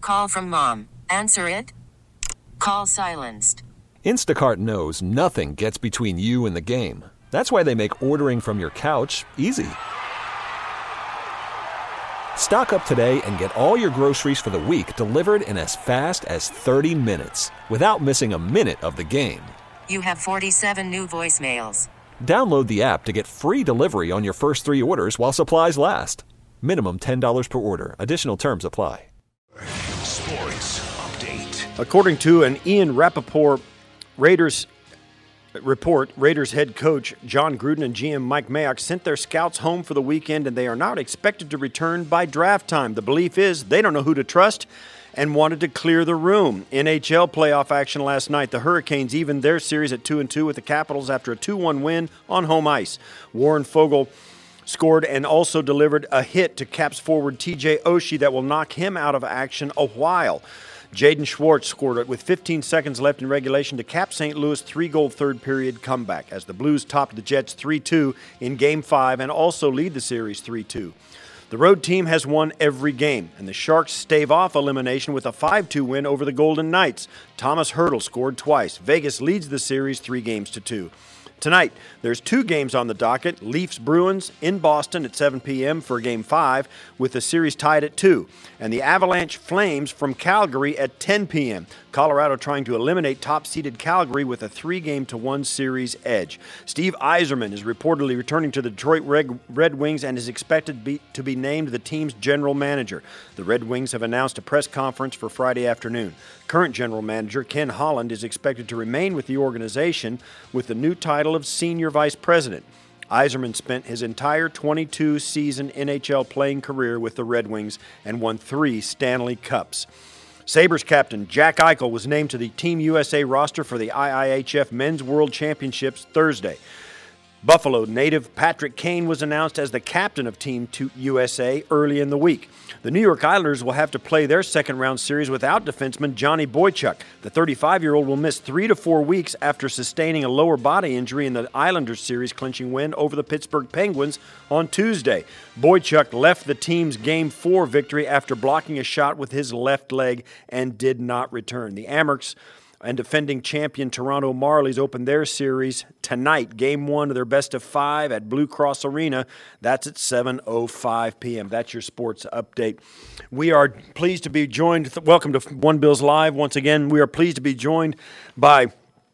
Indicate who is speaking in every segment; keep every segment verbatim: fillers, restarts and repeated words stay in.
Speaker 1: Call from mom. Answer it. Call silenced.
Speaker 2: Instacart knows nothing gets between you and the game. That's why they make ordering from your couch easy. Stock up today and get all your groceries for the week delivered in as fast as thirty minutes without missing a minute of the game.
Speaker 1: You have forty-seven new voicemails.
Speaker 2: Download the app to get free delivery on your first three orders while supplies last. Minimum ten dollars per order. Additional terms apply.
Speaker 3: Sports Update.
Speaker 4: According to an Ian Rappaport Raiders report, Raiders head coach John Gruden and G M Mike Mayock sent their scouts home for the weekend, and they are not expected to return by draft time. The belief is they don't know who to trust and wanted to clear the room. N H L playoff action last night. The Hurricanes evened their series at two and two with the Capitals after a two one win on home ice. Warren Foegele scored and also delivered a hit to Caps forward T J Oshie that will knock him out of action a while. Jaden Schwartz scored it with fifteen seconds left in regulation to cap Saint Louis' three-goal third-period comeback as the Blues topped the Jets three two in Game five and also lead the series three two. The road team has won every game, and the Sharks stave off elimination with a five two win over the Golden Knights. Thomas Hertl scored twice. Vegas leads the series three games to two. Tonight, there's two games on the docket. Leafs-Bruins in Boston at seven p.m. for Game five, with the series tied at two. And the Avalanche-Flames from Calgary at ten p.m. Colorado trying to eliminate top-seeded Calgary with a three-game to one series edge. Steve Yzerman is reportedly returning to the Detroit Red Wings and is expected to be, to be named the team's general manager. The Red Wings have announced a press conference for Friday afternoon. Current general manager Ken Holland is expected to remain with the organization with the new title of senior vice president. Yzerman spent his entire twenty-two season N H L playing career with the Red Wings and won three Stanley Cups. Sabres captain Jack Eichel was named to the Team U S A roster for the I I H F Men's World Championships Thursday. Buffalo native Patrick Kane was announced as the captain of Team U S A early in the week. The New York Islanders will have to play their second-round series without defenseman Johnny Boychuk. The thirty-five-year-old will miss three to four weeks after sustaining a lower body injury in the Islanders series clinching win over the Pittsburgh Penguins on Tuesday. Boychuk left the team's Game four victory after blocking a shot with his left leg and did not return. The Amerks and defending champion Toronto Marlies open their series tonight, Game one of their best of five at Blue Cross Arena. That's at seven oh five p.m. That's your sports update. We are pleased to be joined. Welcome to One Bills Live. Once again, we are pleased to be joined by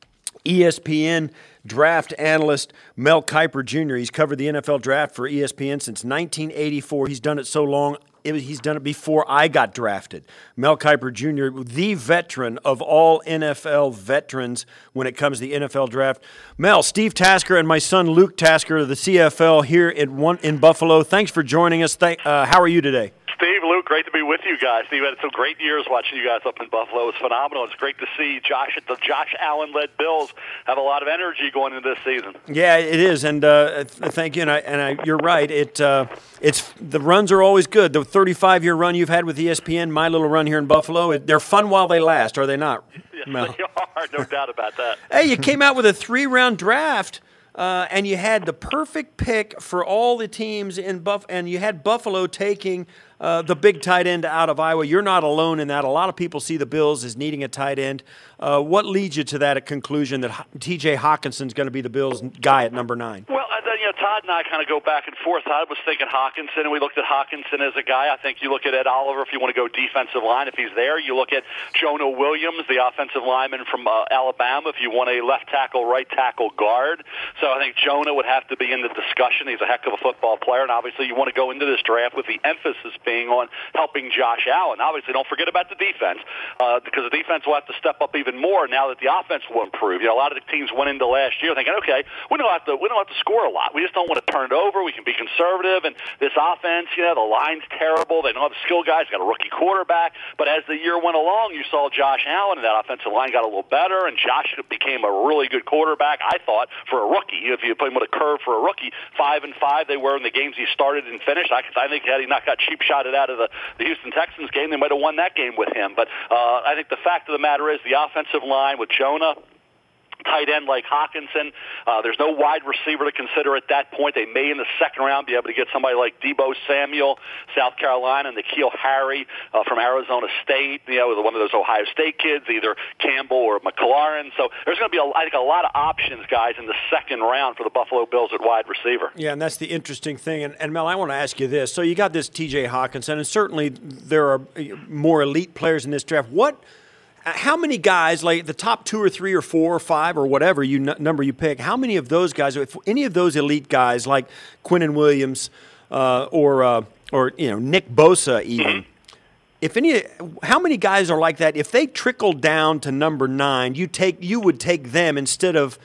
Speaker 4: E S P N draft analyst Mel Kiper Junior He's covered the N F L draft for E S P N since nineteen eighty-four. He's done it so long. It, he's done it before I got drafted. Mel Kiper Junior, the veteran of all N F L veterans when it comes to the N F L draft. Mel, Steve Tasker and my son Luke Tasker of the C F L here in, one, in Buffalo. Thanks for joining us. Thank, uh, how are you today?
Speaker 5: Steve, Luke, great to be with you guys. Steve, I had some great years watching you guys up in Buffalo. It's phenomenal. It's great to see Josh, the Josh Allen-led Bills have a lot of energy going into this season.
Speaker 4: Yeah, it is, and uh, thank you. And, I, and I, you're right. It uh, it's the runs are always good. The thirty-five-year run you've had with E S P N, my little run here in Buffalo, it, they're fun while they last, are they not?
Speaker 5: Yes,
Speaker 4: Mel?
Speaker 5: They are. No doubt about that.
Speaker 4: Hey, you came out with a three-round draft. Uh, and you had the perfect pick for all the teams in Buff, and you had Buffalo taking uh, the big tight end out of Iowa. You're not alone in that. A lot of people see the Bills as needing a tight end. Uh, what leads you to that conclusion that T J Hawkinson's going to be the Bills' guy at number nine?
Speaker 5: Well, uh, you know, Todd and I kind of go back and forth. Todd was thinking Hawkinson, and we looked at Hawkinson as a guy. I think you look at Ed Oliver if you want to go defensive line, if he's there. You look at Jonah Williams, the offensive lineman from uh, Alabama, if you want a left tackle, right tackle guard. So I think Jonah would have to be in the discussion. He's a heck of a football player, and obviously you want to go into this draft with the emphasis being on helping Josh Allen. Obviously, don't forget about the defense, uh, because the defense will have to step up even more now that the offense will improve. You know, a lot of the teams went into last year thinking, okay, we don't have to we don't have to score a lot. We just don't want to turn it over. We can be conservative, and this offense, you know, the line's terrible. They don't have skill guys. Got a rookie quarterback. But as the year went along, you saw Josh Allen, and that offensive line got a little better, and Josh became a really good quarterback, I thought, for a rookie. If you put him with a curve for a rookie, five and five they were in the games he started and finished. I, I think had he not got cheap shotted out of the, the Houston Texans game, they might have won that game with him. But uh, I think the fact of the matter is the offensive line with Jonah, tight end like Hawkinson. Uh, there's no wide receiver to consider at that point. They may in the second round be able to get somebody like Deebo Samuel, South Carolina, and N'Keal Harry uh, from Arizona State, you know, one of those Ohio State kids, either Campbell or McLaurin. So there's going to be, a, I think, a lot of options, guys, in the second round for the Buffalo Bills at wide receiver.
Speaker 4: Yeah, and that's the interesting thing. And, and Mel, I want to ask you this. So you got this T J Hawkinson, and certainly there are more elite players in this draft. What How many guys, like the top two or three or four or five or whatever you n- number you pick, how many of those guys, if any of those elite guys like Quinnen Williams uh, or uh, or you know Nick Bosa even, mm-hmm. if any, how many guys are like that? If they trickle down to number nine, you take you would take them instead of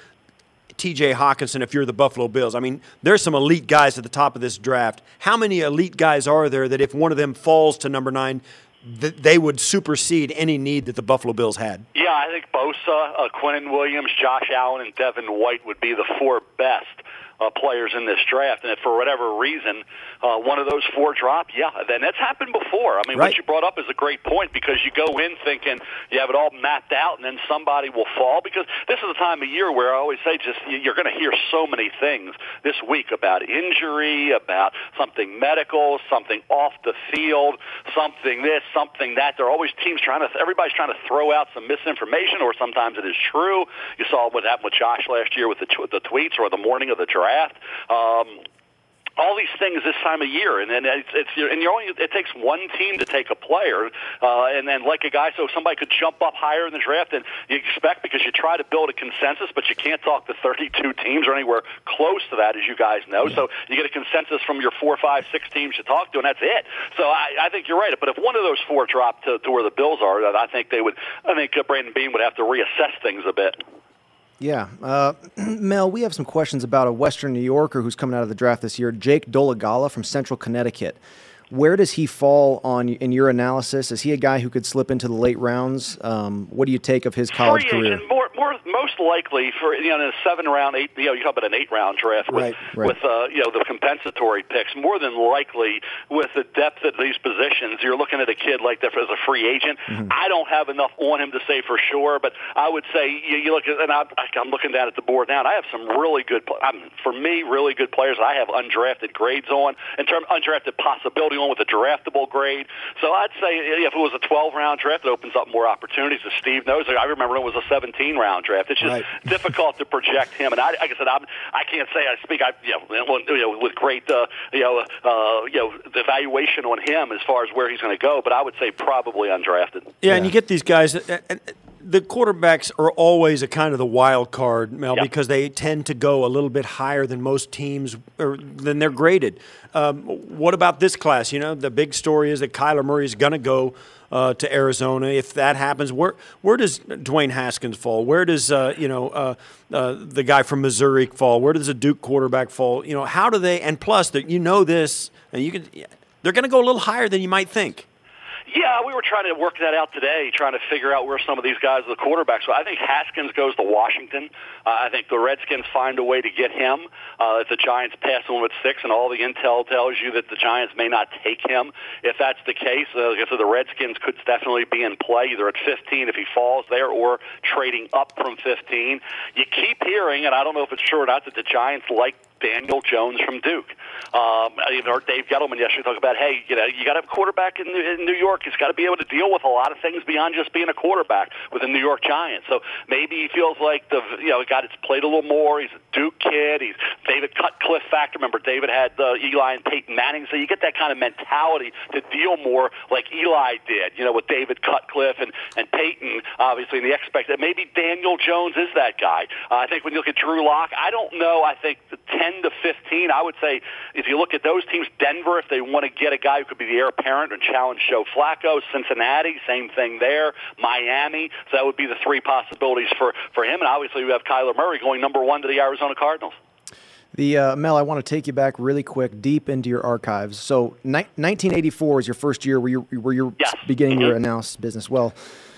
Speaker 4: T J Hawkinson if you're the Buffalo Bills. I mean, there's some elite guys at the top of this draft. How many elite guys are there that if one of them falls to number nine, that they would supersede any need that the Buffalo Bills had?
Speaker 5: Yeah, I think Bosa, uh, Quinnen Williams, Josh Allen, and Devin White would be the four best uh, players in this draft. And if for whatever reason uh, one of those four drop, yeah, then that's happened before. I mean,
Speaker 4: right.
Speaker 5: What you brought up is a great point because you go in thinking you have it all mapped out, and then somebody will fall. Because this is the time of year where I always say just you're going to hear so many things this week about injury, about something medical, something off the field, something this, something that. There are always teams trying to, everybody's trying to throw out some misinformation, or sometimes it is true. You saw what happened with Josh last year with the, the tweets or the morning of the draft. Um, all these things this time of year, and then it's, it's and you're only it takes one team to take a player, uh, and then like a guy, so somebody could jump up higher in the draft than you expect because you try to build a consensus, but you can't talk to thirty-two teams or anywhere close to that, as you guys know. Yeah. So you get a consensus from your four, five, six teams you talk to, and that's it. So I, I think you're right. But if one of those four dropped to, to where the Bills are, I think they would. I think Brandon Beane would have to reassess things a bit.
Speaker 6: Yeah. Uh, Mel, we have some questions about a Western New Yorker who's coming out of the draft this year, Jake Dolegala from Central Connecticut. Where does he fall on in your analysis? Is he a guy who could slip into the late rounds? Um, what do you take of his college
Speaker 5: Free
Speaker 6: career?
Speaker 5: Agent, more, more, most likely for you know in a seven round, eight. You know, you talk about an eight round draft with
Speaker 6: right, right.
Speaker 5: with uh, you know the compensatory picks. More than likely, with the depth at these positions, you're looking at a kid like that as a free agent. Mm-hmm. I don't have enough on him to say for sure, but I would say you, you look at and I, I'm looking down at the board now, and I have some really good, um, for me, really good players. I have undrafted grades on in terms undrafted possibility on with a draftable grade. So I'd say if it was a twelve round draft, it opens up more opportunities. As Steve knows, I remember it was a seventeen round draft. It's just right. difficult to project him. And I, like I said, I'm, I can't say I speak I, you know, you know, with great uh, you know, uh, you know, the evaluation on him as far as where he's going to go, but I would say probably undrafted.
Speaker 4: Yeah,
Speaker 6: yeah.
Speaker 4: and you get these guys. The quarterbacks are always a kind of the wild card, Mel, yep. because they tend to go a little bit higher than most teams, or than they're graded. Um, what about this class? You know, the big story is that Kyler Murray is going to go uh, to Arizona. If that happens, where where does Dwayne Haskins fall? Where does uh, you know uh, uh, the guy from Missouri fall? Where does a Duke quarterback fall? You know, how do they? And plus, that you know this, and you can, they're going to go a little higher than you might think.
Speaker 5: Yeah, we were trying to work that out today, trying to figure out where some of these guys are the quarterbacks. So I think Haskins goes to Washington. Uh, I think the Redskins find a way to get him. Uh, if the Giants pass him at six, and all the intel tells you that the Giants may not take him, if that's the case, uh, so the Redskins could definitely be in play, either at fifteen if he falls there, or trading up from fifteen. You keep hearing, and I don't know if it's true or not, that the Giants like Daniel Jones from Duke. Um, I heard Dave Gettleman yesterday talk about, hey, you know, you got to have a quarterback in, in New York. He's got to be able to deal with a lot of things beyond just being a quarterback with the New York Giants. So maybe he feels like the you know guy that's played a little more. He's a Duke kid. He's David Cutcliffe factor. Remember, David had uh, Eli and Peyton Manning. So you get that kind of mentality to deal more like Eli did. You know, with David Cutcliffe and and Peyton, obviously, and the expect that maybe Daniel Jones is that guy. Uh, I think when you look at Drew Lock, I don't know. I think the ten to fifteen, I would say, if you look at those teams, Denver, if they want to get a guy who could be the heir apparent and challenge Joe Flacco, Cincinnati, same thing there, Miami, so that would be the three possibilities for, for him. And obviously we have Kyler Murray going number one to the Arizona Cardinals.
Speaker 6: The uh, Mel, I want to take you back really quick, deep into your archives. So ni- nineteen eighty-four is your first year where you're, where you're
Speaker 5: yes.
Speaker 6: beginning
Speaker 5: mm-hmm.
Speaker 6: your analysis business. Well,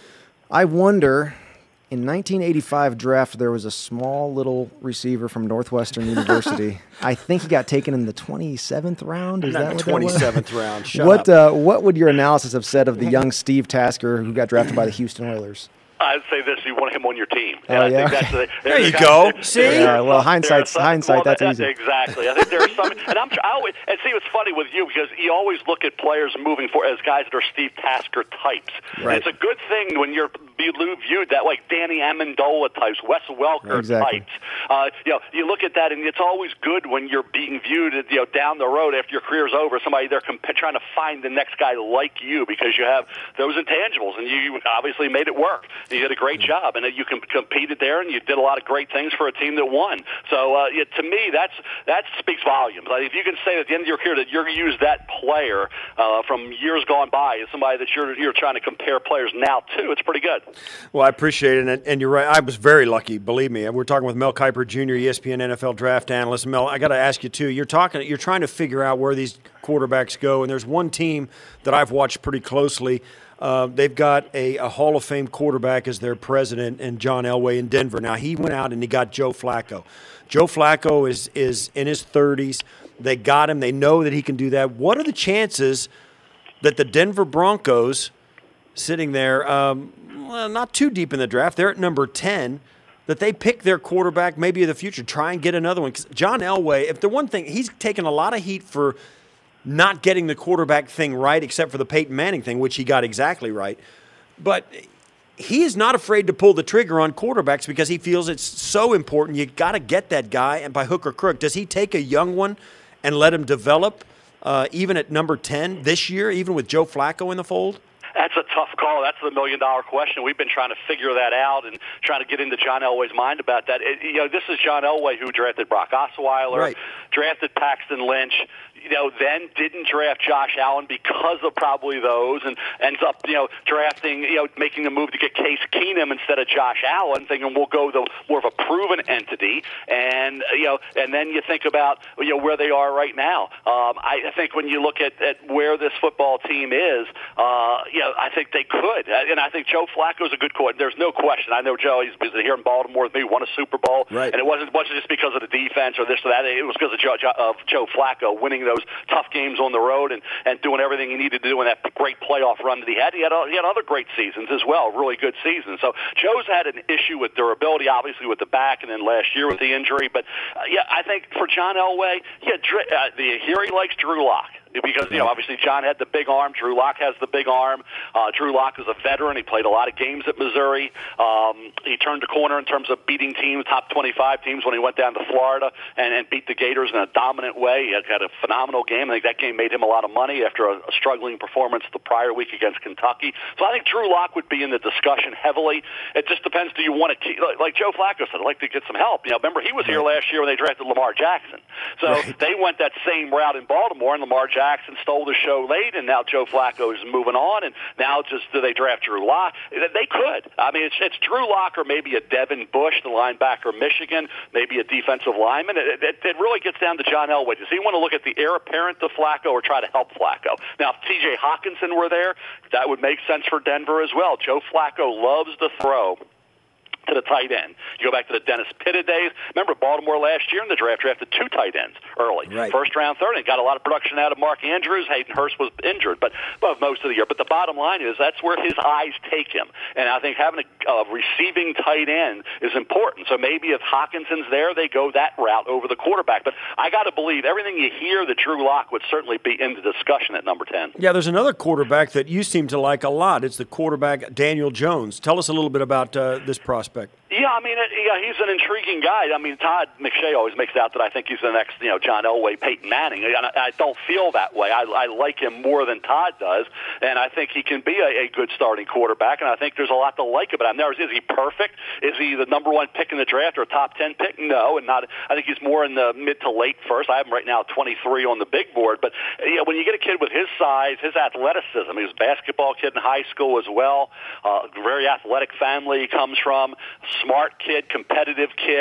Speaker 6: I wonder... In nineteen eighty-five draft, there was a small little receiver from Northwestern University. I think he got taken in the twenty-seventh round. Is
Speaker 4: Not
Speaker 6: that what
Speaker 4: twenty-seventh
Speaker 6: that was?
Speaker 4: round. Shut
Speaker 6: what
Speaker 4: up.
Speaker 6: Uh, what would your analysis have said of the young Steve Tasker who got drafted by the Houston Oilers?
Speaker 5: I'd say this: you want him on your team.
Speaker 6: Oh,
Speaker 5: and I
Speaker 6: yeah?
Speaker 5: think that's the,
Speaker 4: There you go. See?
Speaker 6: Yeah, well,
Speaker 5: There are
Speaker 6: hindsight's-
Speaker 5: some-
Speaker 6: hindsight,
Speaker 5: well,
Speaker 6: that's
Speaker 5: that-
Speaker 6: easy.
Speaker 5: Exactly. I think there are some, and I'm I always and see what's funny with you because you always look at players moving forward as guys that are Steve Tasker types.
Speaker 4: Right.
Speaker 5: It's a good thing when you're viewed that like Danny Amendola types, Wes Welker
Speaker 6: Exactly.
Speaker 5: types. Uh, you know, you look at that, and it's always good when you're being viewed, you know, down the road after your career's over. Somebody they're comp- trying to find the next guy like you because you have those intangibles, and you obviously made it work. You did a great job, and you com- competed there, and you did a lot of great things for a team that won. So, uh, yeah, to me, that's that speaks volumes. Like, if you can say at the end of your career that you're going to use that player uh, from years gone by as somebody that you're you're trying to compare players now to, it's pretty good.
Speaker 4: Well, I appreciate it, and, and you're right. I was very lucky, believe me. We're talking with Mel Kiper Junior, E S P N N F L draft analyst. Mel, I got to ask you too. You're talking. You're trying to figure out where these quarterbacks go, and there's one team that I've watched pretty closely. Uh, they've got a, a Hall of Fame quarterback as their president, and John Elway in Denver. Now he went out and he got Joe Flacco. Joe Flacco is is in his thirties. They got him. They know that he can do that. What are the chances that the Denver Broncos, sitting there, um, well, not too deep in the draft, they're at number ten, that they pick their quarterback maybe of the future, try and get another one? 'Cause John Elway, if the one thing, he's taken a lot of heat for not getting the quarterback thing right, except for the Peyton Manning thing, which he got exactly right. But he is not afraid to pull the trigger on quarterbacks because he feels it's so important. You got to get that guy, and by hook or crook. Does he take a young one and let him develop, uh, even at number ten this year, even with Joe Flacco in the fold?
Speaker 5: That's a tough call. That's the million-dollar question. We've been trying to figure that out and trying to get into John Elway's mind about that. It, you know, this is John Elway who drafted Brock Osweiler,
Speaker 4: Right.
Speaker 5: drafted Paxton Lynch, you know, then didn't draft Josh Allen because of probably those, and ends up, you know, drafting, you know, making a move to get Case Keenum instead of Josh Allen, thinking we'll go the more of a proven entity, and you know, and then you think about, you know, where they are right now. Um, I think when you look at, at where this football team is, uh, you know, I think they could, and I think Joe Flacco's a good coach. There's no question. I know Joe. He's been here in Baltimore with me, won a Super Bowl,
Speaker 4: right.
Speaker 5: And it wasn't wasn't just because of the defense or this or that. It was because of Joe, of Joe Flacco winning those tough games on the road and, and doing everything he needed to do in that great playoff run that he had. He had he had other great seasons as well, really good seasons. So Joe's had an issue with durability, obviously with the back, and then last year with the injury. But uh, yeah, I think for John Elway, yeah, Dr- uh, the, here he likes Drew Lock. Because, you know, obviously John had the big arm. Drew Lock has the big arm. Uh, Drew Lock is a veteran. He played a lot of games at Missouri. Um, he turned the corner in terms of beating teams, top twenty-five teams, when he went down to Florida and, and beat the Gators in a dominant way. He had, had a phenomenal game. I think that game made him a lot of money after a, a struggling performance the prior week against Kentucky. So I think Drew Lock would be in the discussion heavily. It just depends. Do you want to keep, like, like Joe Flacco said, I'd like to get some help. You know, remember, he was here last year when they drafted Lamar Jackson. So
Speaker 4: right.
Speaker 5: They went that same route in Baltimore, and Lamar Jackson stole the show late, and now Joe Flacco is moving on, and now just do they draft Drew Lock? They could. I mean, it's, it's Drew Lock or maybe a Devin Bush, the linebacker, Michigan, maybe a defensive lineman. It, it, it really gets down to John Elway. Does he want to look at the heir apparent to Flacco or try to help Flacco? Now, if T J Hawkinson were there, that would make sense for Denver as well. Joe Flacco loves to throw to the tight end. You go back to the Dennis Pitta days. Remember, Baltimore last year in the draft drafted two tight ends early.
Speaker 4: Right.
Speaker 5: First round, third, and got a lot of production out of Mark Andrews. Hayden Hurst was injured, but well, most of the year. But the bottom line is that's where his eyes take him. And I think having a, a receiving tight end is important. So maybe if Hawkinson's there, they go that route over the quarterback. But I got to believe everything you hear that Drew Lock would certainly be in the discussion at number ten.
Speaker 4: Yeah, there's another quarterback that you seem to like a lot. It's the quarterback Daniel Jones. Tell us a little bit about uh, this prospect.
Speaker 5: Yeah, I mean, it, yeah, he's an intriguing guy. I mean, Todd McShay always makes out that I think he's the next, you know, John Elway, Peyton Manning. And I, I don't feel that way. I, I like him more than Todd does, and I think he can be a, a good starting quarterback. And I think there's a lot to like about him. Now, is, is he perfect? Is he the number one pick in the draft or a top ten pick? No, and not. I think he's more in the mid to late first. I have him right now twenty-three on the big board. But you know, when you get a kid with his size, his athleticism, he was a basketball kid in high school as well. Uh, very athletic family he comes from. Smart kid, competitive kid.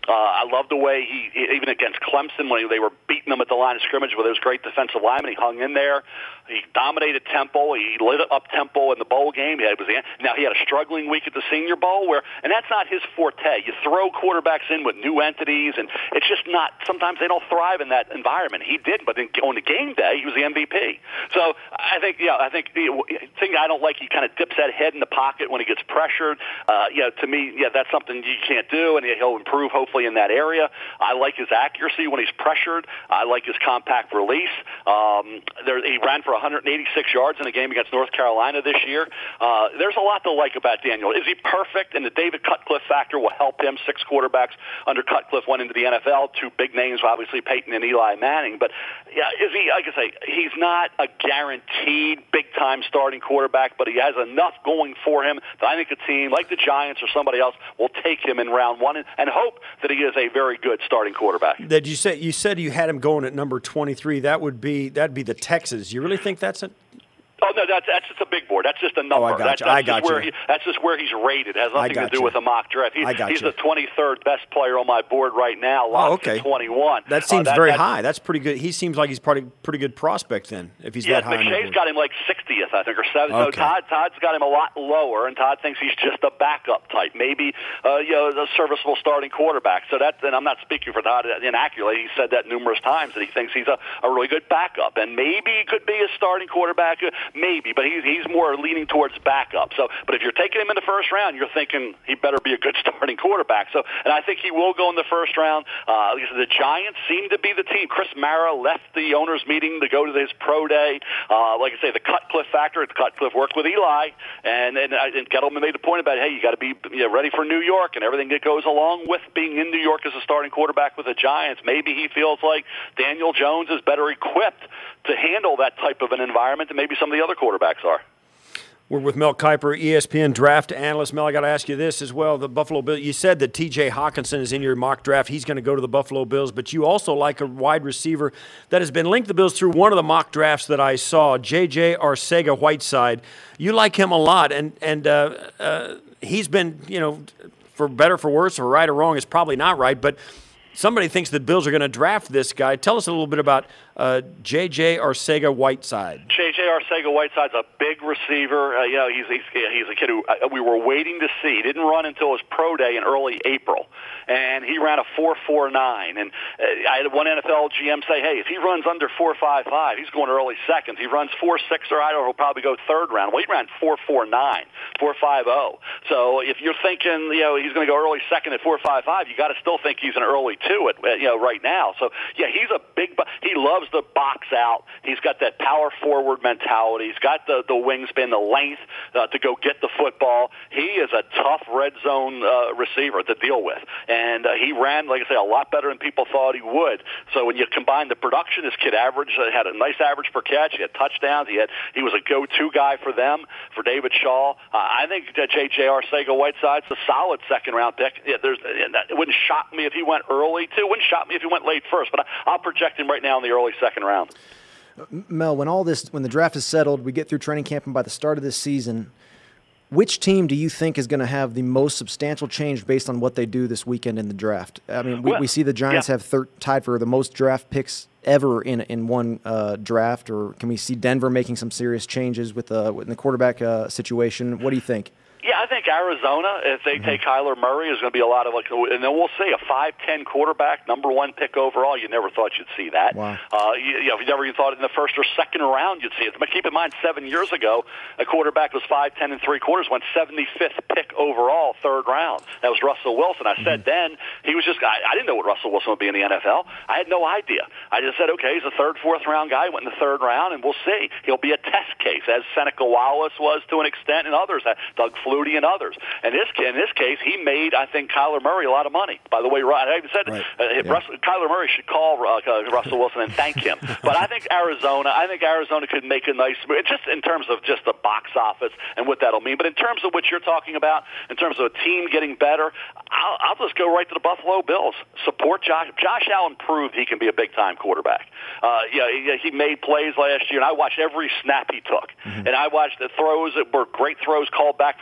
Speaker 5: Uh, I love the way he, even against Clemson, when they were beating him at the line of scrimmage with his great defensive lineman, he hung in there. He dominated Temple. He lit up Temple in the bowl game. He had, was, now, he had a struggling week at the Senior Bowl, where, and that's not his forte. You throw quarterbacks in with new entities, and it's just not, sometimes they don't thrive in that environment. He did, but then on the game day, he was the M V P. So I think, yeah, I think the thing I don't like, he kind of dips that head in the pocket when he gets pressured. Uh, yeah, to me, yeah, that's something you can't do, and he'll improve, hopefully, in that area. I like his accuracy when he's pressured. I like his compact release. Um, there, he ran for one hundred eighty-six yards in a game against North Carolina this year. Uh, there's a lot to like about Daniel. Is he perfect? And the David Cutcliffe factor will help him. Six quarterbacks under Cutcliffe went into the N F L. Two big names, obviously, Peyton and Eli Manning. But, yeah, is he, like I say, he's not a guaranteed big-time starting quarterback, but he has enough going for him that I think a team like the Giants or somebody else will take him in round one and, and hope that he is a very good starting quarterback.
Speaker 4: That you said you said you had him going at number twenty-three. That would be that'd be the Texas. You really think that's a
Speaker 5: Oh, no, that's, that's just a big board. That's just a number.
Speaker 4: Oh, I got
Speaker 5: that's,
Speaker 4: you.
Speaker 5: that's
Speaker 4: I got
Speaker 5: just where
Speaker 4: you.
Speaker 5: He, that's just where he's rated. It has nothing to do
Speaker 4: you.
Speaker 5: with a mock draft. He's,
Speaker 4: I got
Speaker 5: he's
Speaker 4: you.
Speaker 5: the twenty-third best player on my board right now, locked
Speaker 4: oh, okay.
Speaker 5: at twenty-one.
Speaker 4: That seems
Speaker 5: uh, that,
Speaker 4: very
Speaker 5: that,
Speaker 4: high. That's pretty good. He seems like he's pretty pretty good prospect then, if he's
Speaker 5: yeah,
Speaker 4: that high.
Speaker 5: McShay's got him like sixtieth, I think, or seventh.
Speaker 4: Okay.
Speaker 5: So Todd, Todd's got him a lot lower, and Todd thinks he's just a backup type, maybe uh, you know, a serviceable starting quarterback. So that, and I'm not speaking for Todd inaccurately. He said that numerous times that he thinks he's a, a really good backup, and maybe he could be a starting quarterback, maybe, but he's he's more leaning towards backup. So, but if you're taking him in the first round, you're thinking he better be a good starting quarterback. So, and I think he will go in the first round. Uh, the Giants seem to be the team. Chris Mara left the owners' meeting to go to his pro day. Uh, like I say, the Cutcliffe factor. Cutcliffe worked with Eli, and and, and Gettleman made the point about, hey, you got to be you know, ready for New York and everything that goes along with being in New York as a starting quarterback with the Giants. Maybe he feels like Daniel Jones is better equipped to handle that type of an environment than maybe some of the other quarterbacks are.
Speaker 4: We're with Mel Kiper, E S P N draft analyst. Mel, I got to ask you this as well. The Buffalo Bills, you said that T J Hockenson is in your mock draft. He's going to go to the Buffalo Bills, but you also like a wide receiver that has been linked to the Bills through one of the mock drafts that I saw, J J Arcega-Whiteside. You like him a lot, and, and uh, uh, he's been, you know, for better, for worse, or right or wrong, is probably not right, but somebody thinks the Bills are going to draft this guy. Tell us a little bit about uh, J J Arcega-Whiteside.
Speaker 5: J J Arcega-Whiteside's a big receiver. Uh, you know, he's, he's he's a kid who uh, we were waiting to see. He didn't run until his pro day in early April, and he ran a four four nine. And uh, I had one N F L G M say, hey, if he runs under four five five, he's going early second. If he runs four six or I don't know, he'll probably go third round. Well, he ran four four nine, four five zero. So if you're thinking, you know, he's going to go early second at four five five, you got to still think he's an early two at you know right now. So yeah, he's a big. He loves the box out. He's got that power forward mentality. He's got the the wingspan, the length uh, to go get the football. He is a tough red zone uh, receiver to deal with, and uh, he ran, like I say, a lot better than people thought he would. So when you combine the production, this kid averaged uh, had a nice average per catch. He had touchdowns. He had he was a go-to guy for them, for David Shaw. Uh, I think that J J Arcega-Whiteside's a solid second round pick. Yeah, there's it wouldn't shock me if he went early too. It wouldn't shock me if he went late first, but I, I'll project him right now in the early second round.
Speaker 6: Mel, when all this, when the draft is settled, we get through training camp, and by the start of this season, which team do you think is going to have the most substantial change based on what they do this weekend in the draft? I mean, we,
Speaker 5: well,
Speaker 6: we see the Giants
Speaker 5: yeah.
Speaker 6: have thir- tied for the most draft picks ever in in one uh, draft, or can we see Denver making some serious changes with, uh, with the quarterback uh, situation? What do you think?
Speaker 5: Yeah, I think Arizona, if they mm-hmm. take Kyler Murray, is going to be a lot of like, and then we'll see a five ten quarterback, number one pick overall. You never thought you'd see that.
Speaker 6: Wow.
Speaker 5: Uh, you, you know, you never even thought in the first or second round you'd see it. But keep in mind, seven years ago, a quarterback was five ten and three quarters, went seventy-fifth pick overall, third round. That was Russell Wilson. I mm-hmm. said then he was just. I, I didn't know what Russell Wilson would be in the N F L. I had no idea. I just said, okay, he's a third, fourth round guy. Went in the third round, and we'll see. He'll be a test case, as Seneca Wallace was to an extent, and others, Doug Flutie and others. And this, in this case, he made, I think, Kyler Murray a lot of money. By the way, I even said
Speaker 6: right.
Speaker 5: uh, yeah. Russell, Kyler Murray should call uh, Russell Wilson and thank him. But I think Arizona, I think Arizona could make a nice move, just in terms of just the box office and what that'll mean. But in terms of what you're talking about, in terms of a team getting better, I'll, I'll just go right to the Buffalo Bills. Support Josh. Josh Allen proved he can be a big-time quarterback. Uh, yeah, he, he made plays last year, and I watched every snap he took. Mm-hmm. And I watched the throws that were great throws called back for penalties.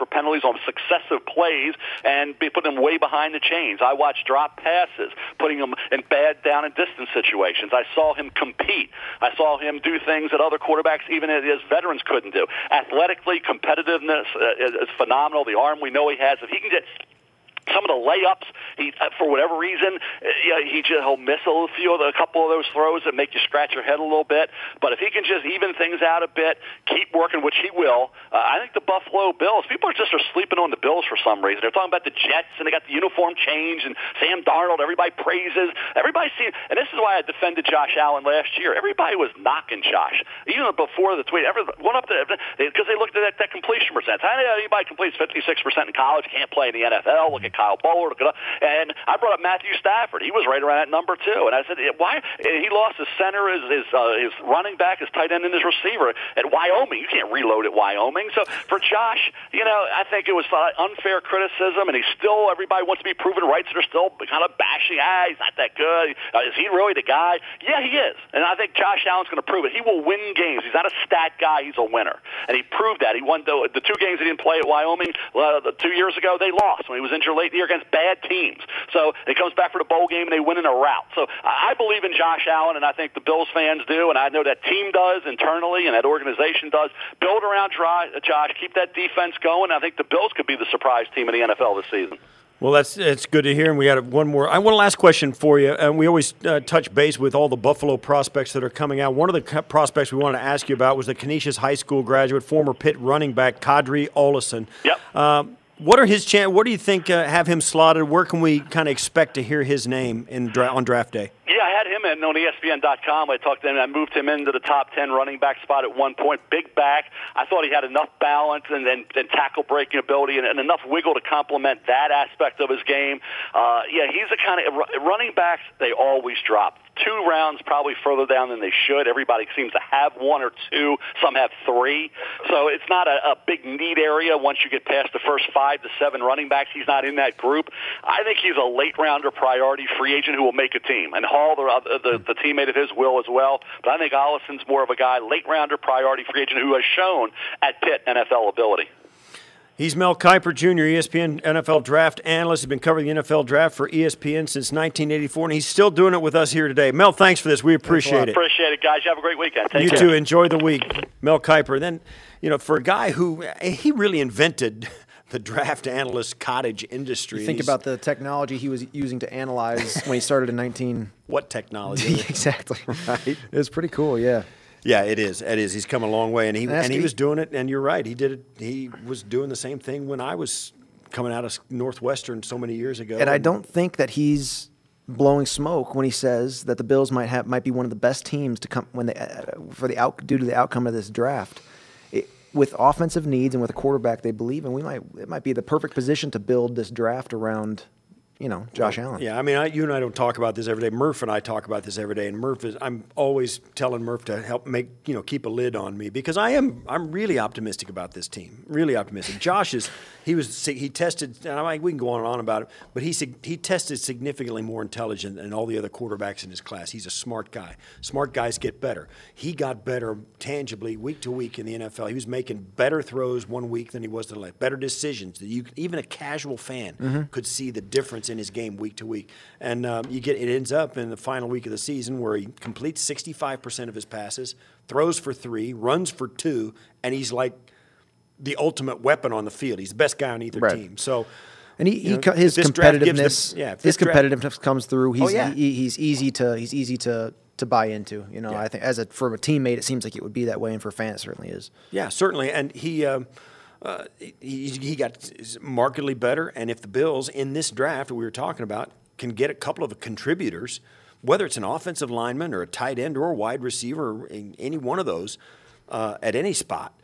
Speaker 5: teams on successive plays and be putting them way behind the chains. I watched drop passes, putting them in bad down and distance situations. I saw him compete. I saw him do things that other quarterbacks, even as veterans, couldn't do. Athletically, competitiveness uh, is, is phenomenal. The arm we know he has. If he can get some of the layups, he uh, for whatever reason, uh, you know, he just he'll miss a few of the, a couple of those throws that make you scratch your head a little bit. But if he can just even things out a bit, keep working, which he will, uh, I think the Buffalo Bills. People are just are sleeping on the Bills for some reason. They're talking about the Jets and they got the uniform change and Sam Darnold. Everybody praises. Everybody seems, and this is why I defended Josh Allen last year. Everybody was knocking Josh even before the tweet. Every went up there because they looked at that, that completion percent. How do anybody completes fifty-six percent in college can't play in the N F L? Look at Kyle Bowler, and I brought up Matthew Stafford. He was right around that number too. And I said, why he lost his center, his his, uh, his running back, his tight end, and his receiver at Wyoming. You can't reload at Wyoming. So for Josh, you know, I think it was unfair criticism, and he's still everybody wants to be proven right, so they're still kind of bashing. Ah, he's not that good. Uh, is he really the guy? Yeah, he is. And I think Josh Allen's going to prove it. He will win games. He's not a stat guy. He's a winner, and he proved that. He won the, the two games he didn't play at Wyoming uh, the two years ago. They lost when he was injured late in the year against bad teams. So it comes back for the bowl game, and they win in a rout. So I believe in Josh Allen, and I think the Bills fans do, and I know that team does internally, and that organization does. Build around Josh, keep that defense going. I think the Bills could be the surprise team in the N F L this season.
Speaker 4: Well, that's it's good to hear, and we had one more. I one last question for you, and we always uh, touch base with all the Buffalo prospects that are coming out. One of the prospects we wanted to ask you about was the Canisius High School graduate, former Pitt running back, Kadri Olison.
Speaker 5: Yep.
Speaker 4: Um, What are his chan- What do you think uh, have him slotted? Where can we kind of expect to hear his name in dra- on draft day?
Speaker 5: Yeah, I had him in on E S P N dot com. I talked to him. I moved him into the top ten running back spot at one point. Big back. I thought he had enough balance and and, and tackle breaking ability and, and enough wiggle to complement that aspect of his game. Uh, yeah, he's the kind of running backs they always drop. Two rounds probably further down than they should. Everybody seems to have one or two. Some have three. So it's not a, a big need area once you get past the first five to seven running backs. He's not in that group. I think he's a late-rounder priority free agent who will make a team. And Hall, the, the, the teammate of his, will as well. But I think Ollison's more of a guy, late-rounder priority free agent who has shown at Pitt N F L ability.
Speaker 4: He's Mel Kiper, Junior, E S P N N F L draft analyst. He's been covering the N F L draft for E S P N since nineteen eighty-four, and he's still doing it with us here today. Mel, thanks for this. We appreciate it.
Speaker 5: Appreciate it, guys. You have a great weekend. Take
Speaker 4: you
Speaker 5: care.
Speaker 4: too. Enjoy the week. Mel Kiper. Then, you know, for a guy who, he really invented the draft analyst cottage industry.
Speaker 6: You think about the technology he was using to analyze when he started in nineteen.
Speaker 4: What technology?
Speaker 6: Exactly. Right. It was pretty cool, yeah.
Speaker 4: Yeah, it is. It is. He's come a long way, and he
Speaker 6: That's
Speaker 4: and he
Speaker 6: the-
Speaker 4: was doing it. And you're right. He did it. He was doing the same thing when I was coming out of Northwestern so many years ago.
Speaker 6: And I don't think that he's blowing smoke when he says that the Bills might have might be one of the best teams to come when they uh, for the out due to the outcome of this draft. It, with offensive needs and with a quarterback they believe in, we might it might be the perfect position to build this draft around. You know, Josh Allen.
Speaker 4: Yeah, I mean, I, you and I don't talk about this every day. Murph and I talk about this every day, and Murph is. I'm always telling Murph to help make you know keep a lid on me because I am. I'm really optimistic about this team. Really optimistic. Josh is. He was. He tested. And I'm like, we can go on and on about it, but he he tested significantly more intelligent than all the other quarterbacks in his class. He's a smart guy. Smart guys get better. He got better tangibly week to week in the N F L. He was making better throws one week than he was the next. Better decisions that you even a casual fan mm-hmm. could see the difference in his game week to week. And um, you get it ends up in the final week of the season where he completes sixty-five percent of his passes, throws for three, runs for two, and he's like the ultimate weapon on the field. He's the best guy on either
Speaker 6: right.
Speaker 4: team. So,
Speaker 6: and he, he
Speaker 4: know,
Speaker 6: his competitiveness,
Speaker 4: the, yeah,
Speaker 6: his
Speaker 4: draft,
Speaker 6: competitiveness comes through. He's
Speaker 4: oh, yeah.
Speaker 6: he, he's easy to he's easy to to buy into. You know, yeah. I think as a for a teammate, it seems like it would be that way, and for fans, it certainly is.
Speaker 4: Yeah, certainly, and he. Um, Uh, he, he got markedly better, and if the Bills in this draft that we were talking about can get a couple of contributors, whether it's an offensive lineman or a tight end or a wide receiver, or any one of those uh, at any spot,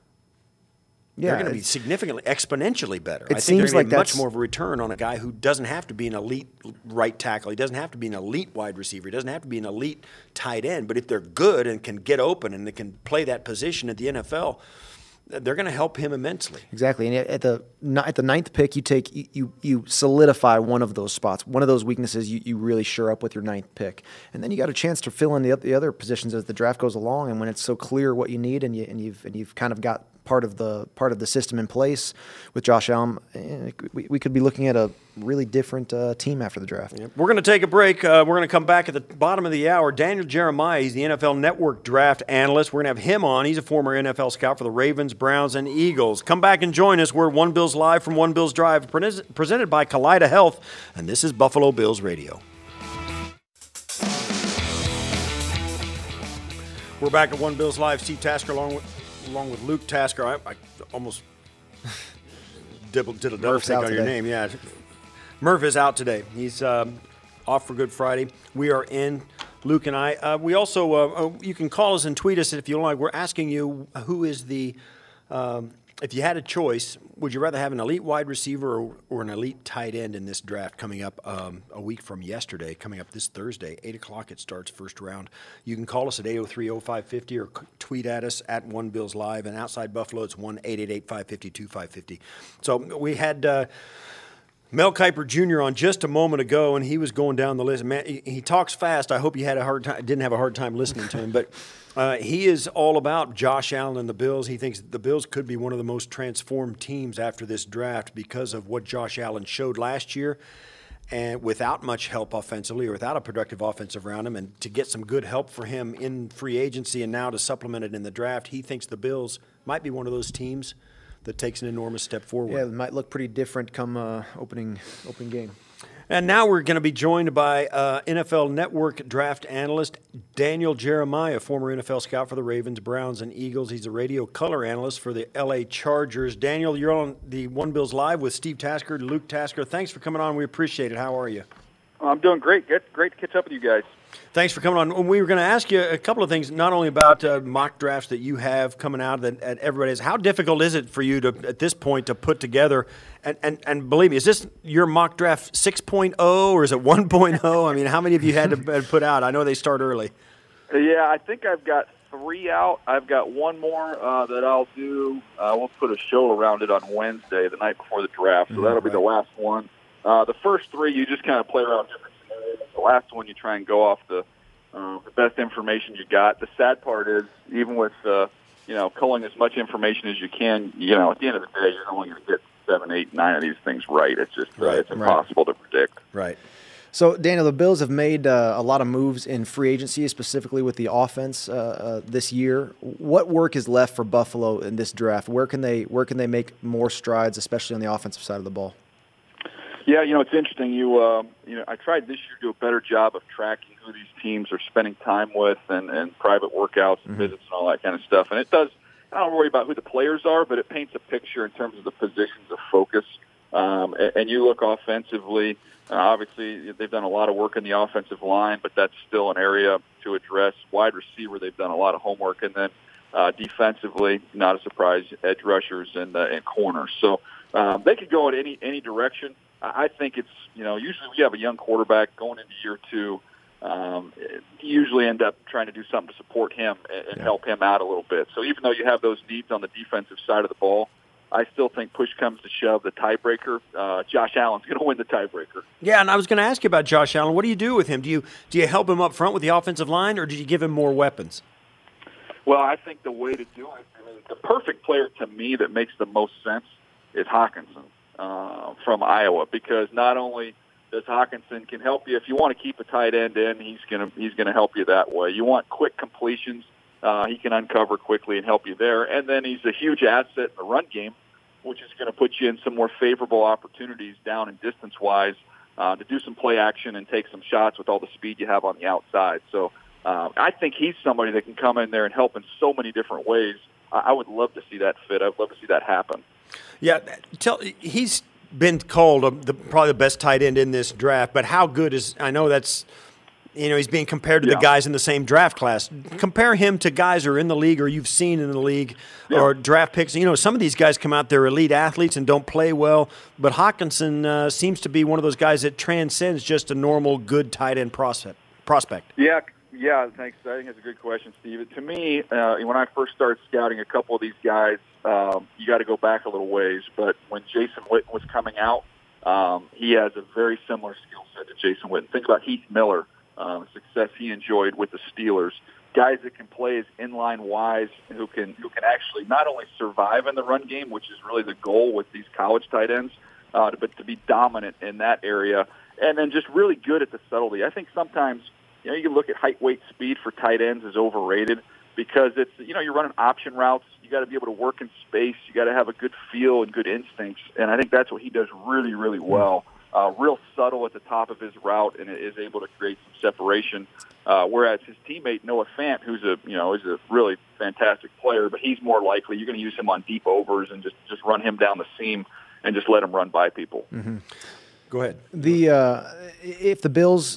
Speaker 4: yeah, they're going to be significantly, exponentially better. I think they're going to get much more of a return on a guy who doesn't have to be an elite right tackle. He doesn't have to be an elite wide receiver. He doesn't have to be an elite tight end. But if they're good and can get open and they can play that position at the N F L, they're going to help him immensely.
Speaker 6: Exactly, and at the at the ninth pick, you take you you solidify one of those spots, one of those weaknesses. You, you really shore up with your ninth pick, and then you got a chance to fill in the the other positions as the draft goes along. And when it's so clear what you need, and you and you've and you've kind of got part of the part of the system in place with Josh Allen, eh, we, we could be looking at a really different uh, team after the draft.
Speaker 4: Yep. We're going to take a break. Uh, we're going to come back at the bottom of the hour. Daniel Jeremiah, he's the N F L Network draft analyst. We're going to have him on. He's a former N F L scout for the Ravens, Browns, and Eagles. Come back and join us. We're One Bills Live from One Bills Drive, pre- presented by Kaleida Health, and this is Buffalo Bills Radio. We're back at One Bills Live. Steve Tasker along with, along with Luke Tasker. I, I almost did, did a double take on your name. Yeah, Murph is out today. He's um, off for Good Friday. We are in, Luke and I. Uh, we also, uh, you can call us and tweet us if you like. We're asking you who is the, um, if you had a choice, would you rather have an elite wide receiver or, or an elite tight end in this draft coming up um, a week from yesterday, coming up this Thursday, eight o'clock it starts, first round. You can call us at eight oh three oh five fifty or tweet at us at One Bills Live. And outside Buffalo, it's one eight eight eight, five five two, five five zero. So we had uh, Mel Kiper Junior on just a moment ago, and he was going down the list. Man, he, he talks fast. I hope you had a hard time, didn't have a hard time listening to him, but uh, he is all about Josh Allen and the Bills. He thinks the Bills could be one of the most transformed teams after this draft because of what Josh Allen showed last year, and without much help offensively or without a productive offensive around him, and to get some good help for him in free agency and now to supplement it in the draft, he thinks the Bills might be one of those teams that takes an enormous step forward.
Speaker 6: Yeah, it might look pretty different come uh, opening opening game.
Speaker 4: And now we're going to be joined by uh, N F L Network draft analyst Daniel Jeremiah, former N F L scout for the Ravens, Browns, and Eagles. He's a radio color analyst for the L A Chargers. Daniel, you're on the One Bills Live with Steve Tasker, Luke Tasker. Thanks for coming on. We appreciate it. How are you?
Speaker 7: I'm doing great. Good, great to catch up with you guys.
Speaker 4: Thanks for coming on. We were going to ask you a couple of things, not only about uh, mock drafts that you have coming out that at everybody's. How difficult is it for you to, at this point, to put together? And, and, and believe me, is this your mock draft six point oh or is it one point oh? I mean, how many have you had to put out? I know they start early.
Speaker 7: Yeah, I think I've got three out. I've got one more uh, that I'll do. Uh, we'll put a show around it on Wednesday, the night before the draft. So that'll be the last one. Uh, the first three, you just kind of play around different scenarios. The last one, you try and go off the uh, the best information you got. The sad part is, even with uh, you know culling as much information as you can, you know, at the end of the day, you're only going to get seven, eight, nine of these things right. It's just uh,
Speaker 4: right,
Speaker 7: it's impossible
Speaker 4: right.
Speaker 7: to predict.
Speaker 4: Right.
Speaker 6: So, Daniel, the Bills have made uh, a lot of moves in free agency, specifically with the offense uh, uh, this year. What work is left for Buffalo in this draft? Where can they where can they make more strides, especially on the offensive side of the ball?
Speaker 7: Yeah, you know, it's interesting. You, uh, you know, I tried this year to do a better job of tracking who these teams are spending time with and, and private workouts and mm-hmm. visits and all that kind of stuff. And it does, I don't worry about who the players are, but it paints a picture in terms of the positions of focus. Um, and, and you look offensively, uh, obviously they've done a lot of work in the offensive line, but that's still an area to address. Wide receiver, they've done a lot of homework. And then uh, defensively, not a surprise, edge rushers and, uh, and corners. So um, they could go in any any direction. I think it's, you know, usually we have a young quarterback going into year two. Um, you usually end up trying to do something to support him and, and yeah. help him out a little bit. So even though you have those needs on the defensive side of the ball, I still think push comes to shove, the tiebreaker, uh, Josh Allen's going to win the tiebreaker.
Speaker 4: Yeah, and I was going to ask you about Josh Allen. What do you do with him? Do you do you help him up front with the offensive line, or do you give him more weapons?
Speaker 7: Well, I think the way to do it, I mean, the perfect player to me that makes the most sense is Hockenson. Uh, from Iowa, because not only does Hockenson can help you if you want to keep a tight end in, he's gonna he's gonna help you that way. You want quick completions, uh, he can uncover quickly and help you there. And then he's a huge asset in the run game, which is going to put you in some more favorable opportunities down and distance wise uh, to do some play action and take some shots with all the speed you have on the outside. So uh, I think he's somebody that can come in there and help in so many different ways. I, I would love to see that fit. I'd love to see that happen.
Speaker 4: Yeah, tell he's been called a, the, probably the best tight end in this draft, but how good is – I know that's – you know, he's being compared to yeah. the guys in the same draft class. Compare him to guys who are in the league or you've seen in the league yeah. or draft picks. You know, some of these guys come out, they're elite athletes and don't play well, but Hockenson uh, seems to be one of those guys that transcends just a normal good tight end prospect. prospect.
Speaker 7: Yeah, yeah, thanks. I think that's a good question, Steve. To me, uh, when I first started scouting a couple of these guys, um, you got to go back a little ways. But when Jason Witten was coming out, um, he has a very similar skill set to Jason Witten. Think about Heath Miller, uh, the success he enjoyed with the Steelers. guys that can play as inline wise, who can who can actually not only survive in the run game, which is really the goal with these college tight ends, uh, but to be dominant in that area, and then just really good at the subtlety. I think sometimes, you know, you can look at height, weight, speed for tight ends is overrated because it's, you know, you're running option routes. You got to be able to work in space. You got to have a good feel and good instincts, and I think that's what he does really, really well. Uh, real subtle at the top of his route, and is able to create some separation. Uh, whereas his teammate Noah Fant, who's a you know is a really fantastic player, but he's more likely you're going to use him on deep overs and just just run him down the seam and just let him run by people.
Speaker 4: Mm-hmm. Go ahead.
Speaker 6: The uh, if the Bills.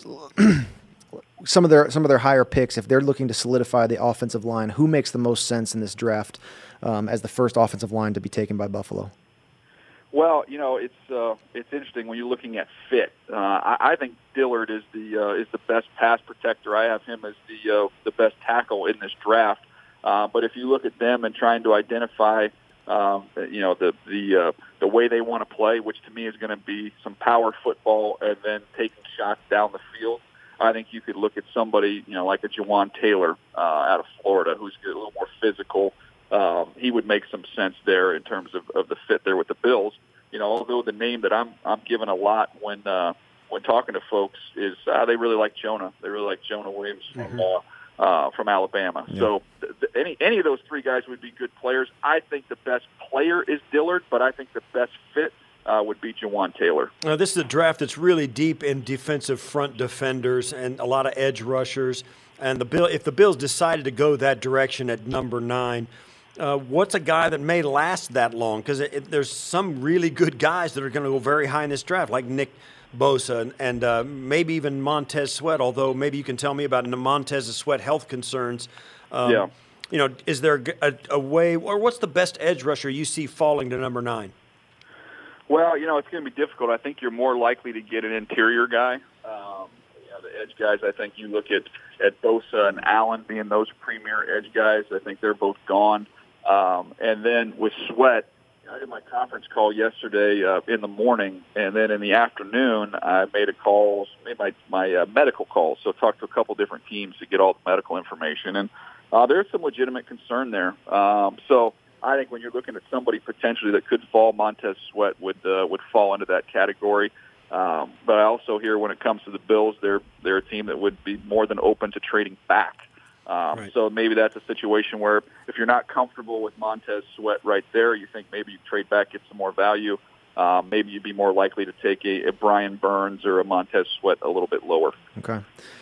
Speaker 6: Some of their some of their higher picks, if they're looking to solidify the offensive line, who makes the most sense in this draft um, as the first offensive line to be taken by Buffalo?
Speaker 7: Well, you know, it's uh, it's interesting when you're looking at fit. Uh, I, I think Dillard is the uh, is the best pass protector. I have him as the uh, the best tackle in this draft. Uh, but if you look at them and trying to identify, um, you know, the the uh, the way they want to play, which to me is going to be some power football and then taking shots down the field, I think you could look at somebody, you know, like a Jawan Taylor uh, out of Florida, who's a little more physical. Um, he would make some sense there in terms of, of the fit there with the Bills. You know, although the name that I'm I'm given a lot when uh, when talking to folks is uh, they really like Jonah. They really like Jonah Williams from uh, uh, from Alabama. Yeah. So th- th- any any of those three guys would be good players. I think the best player is Dillard, but I think the best fit Uh, would be Jawan Taylor.
Speaker 4: Now, this is a draft that's really deep in defensive front defenders and a lot of edge rushers. And the Bill, if the Bills decided to go that direction at number nine, uh, what's a guy that may last that long? Because there's some really good guys that are going to go very high in this draft, like Nick Bosa and, and uh, maybe even Montez Sweat, although maybe you can tell me about Montez Sweat health concerns. Um,
Speaker 7: yeah.
Speaker 4: You know, is there a, a way, or what's the best edge rusher you see falling to number nine?
Speaker 7: Well, you know, it's going to be difficult. I think you're more likely to get an interior guy. Um, you know, the edge guys, I think you look at, at Bosa and Allen being those premier edge guys. I think they're both gone. Um, and then with Sweat, I did my conference call yesterday uh, in the morning, and then in the afternoon I made a call, made my, my uh, medical call. So talked to a couple different teams to get all the medical information. And uh, there's some legitimate concern there. Um, so I think when you're looking at somebody potentially that could fall, Montez Sweat would uh, would fall into that category. Um, but I also hear when it comes to the Bills, they're they're a team that would be more than open to trading back. Um, right. So maybe that's a situation where if you're not comfortable with Montez Sweat right there, you think maybe you trade back, get some more value. Um, maybe you'd be more likely to take a, a Brian Burns or a Montez Sweat a little bit lower.
Speaker 6: Okay.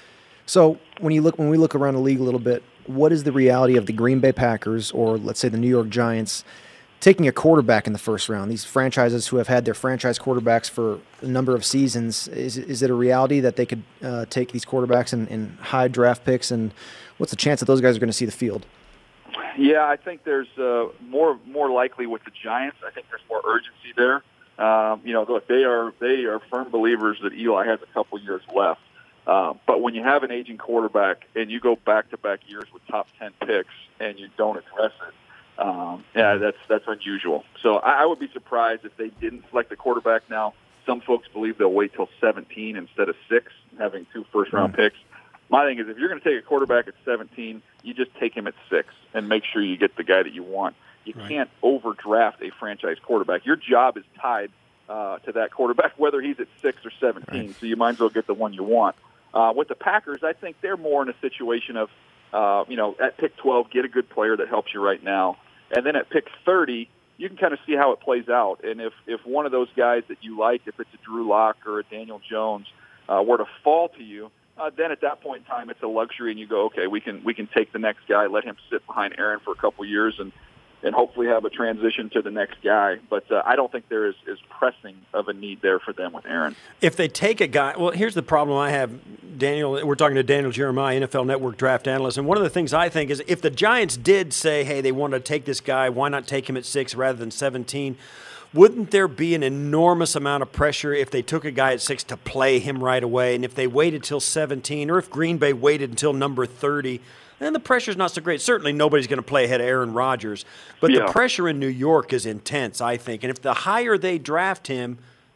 Speaker 6: So when you look when we look around the league a little bit, what is the reality of the Green Bay Packers or let's say the New York Giants taking a quarterback in the first round? These franchises who have had their franchise quarterbacks for a number of seasons, is is it a reality that they could uh, take these quarterbacks in, in high draft picks? And what's the chance that those guys are going to see the field?
Speaker 7: Yeah, I think there's uh, more more likely with the Giants. I think there's more urgency there. Um, you know, look, they are they are firm believers that Eli has a couple years left. Uh, but when you have an aging quarterback and you go back-to-back years with top ten picks and you don't address it, um, yeah, that's that's unusual. So I, I would be surprised if they didn't select a quarterback now. Some folks believe they'll wait till seventeen instead of six, having two first-round mm-hmm. picks. My thing is, if you're going to take a quarterback at seventeen, you just take him at six and make sure you get the guy that you want. You right. can't overdraft a franchise quarterback. Your job is tied uh, to that quarterback, whether he's at six or seventeen. Right. So you might as well get the one you want. Uh, with the Packers, I think they're more in a situation of, uh, you know, at pick twelve, get a good player that helps you right now. And then at pick thirty, you can kind of see how it plays out. And if, if one of those guys that you like, if it's a Drew Lock or a Daniel Jones, uh, were to fall to you, uh, then at that point in time, it's a luxury, and you go, okay, we can we can take the next guy, let him sit behind Aaron for a couple years, and and hopefully have a transition to the next guy. But uh, I don't think there is, is pressing of a need there for them with Aaron.
Speaker 4: If they take a guy, well, here's the problem I have, Daniel. We're talking to Daniel Jeremiah, N F L Network draft analyst, and one of the things I think is if the Giants did say, hey, they want to take this guy, why not take him at six rather than seventeen? Wouldn't there be an enormous amount of pressure if they took a guy at six to play him right away, and if they waited till seventeen, or if Green Bay waited until number thirty, then the pressure's not so great. Certainly nobody's going to play ahead of Aaron Rodgers, but yeah. the pressure in New York is intense, I think. And if the higher they draft him,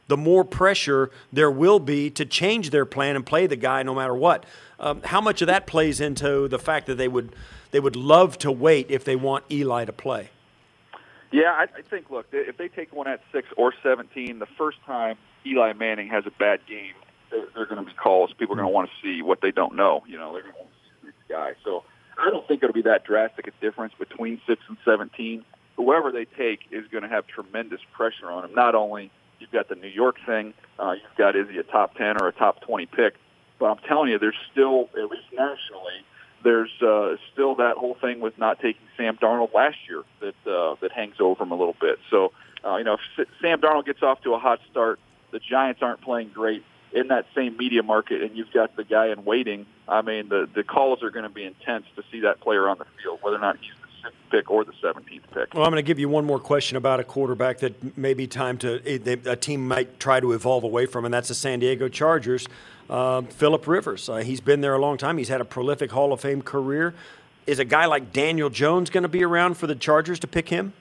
Speaker 4: the more pressure there will be to change their plan and play the guy no matter what. Um, how much of that plays into the fact that they would they would love to wait if they want Eli to play?
Speaker 7: Yeah, I, I think, look, if they take one at six or seventeen, the first time Eli Manning has a bad game, they're, they're going to be calls. People are going to want to see what they don't know. You know, they're going to want to see this guy. So I don't think it'll be that drastic a difference between six and seventeen. Whoever they take is going to have tremendous pressure on him. Not only you've got the New York thing, uh, you've got is he a top ten or a top twenty pick, but I'm telling you, there's still, at least nationally, there's uh, still that whole thing with not taking Sam Darnold last year that uh, that hangs over him a little bit. So, uh, you know, if Sam Darnold gets off to a hot start, the Giants aren't playing great in that same media market, and you've got the guy in waiting. I mean, the, the calls are going to be intense to see that player on the field, whether or not he's the sixth pick or the seventeenth pick.
Speaker 4: Well, I'm going to give you one more question about a quarterback that may be time to a team might try to evolve away from, and that's the San Diego Chargers. Uh, Phillip Rivers, uh, he's been there a long time. He's had a prolific Hall of Fame career. Is a guy like Daniel Jones going to be around for the Chargers to pick him?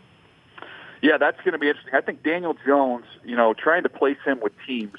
Speaker 7: Yeah, that's going to be interesting. I think Daniel Jones, you know, trying to place him with teams,